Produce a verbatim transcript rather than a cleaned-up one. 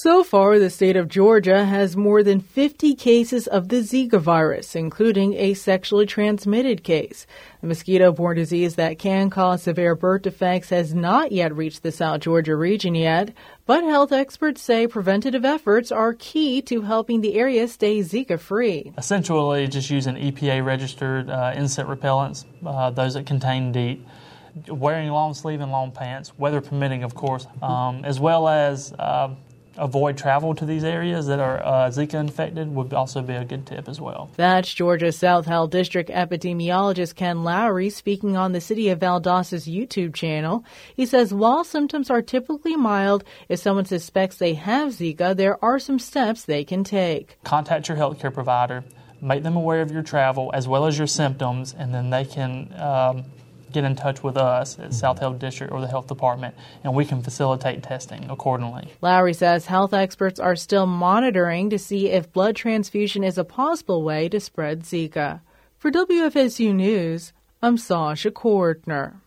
So far, the state of Georgia has more than fifty cases of the Zika virus, including a sexually transmitted case. The mosquito-borne disease that can cause severe birth defects has not yet reached the South Georgia region yet, but health experts say preventative efforts are key to helping the area stay Zika-free. Essentially, just using E P A-registered uh, insect repellents, uh, those that contain DEET, wearing long sleeve and long pants, weather permitting, of course, um, as well as uh, avoid travel to these areas that are uh, Zika infected would also be a good tip as well. That's Georgia South Health District epidemiologist Ken Lowry speaking on the City of Valdos's YouTube channel. He says while symptoms are typically mild, if someone suspects they have Zika, there are some steps they can take. Contact your healthcare provider, make them aware of your travel as well as your symptoms, and then they can um, get in touch with us at South Health District or the Health Department, and we can facilitate testing accordingly. Lowry says health experts are still monitoring to see if blood transfusion is a possible way to spread Zika. For W F S U News, I'm Sasha Cordner.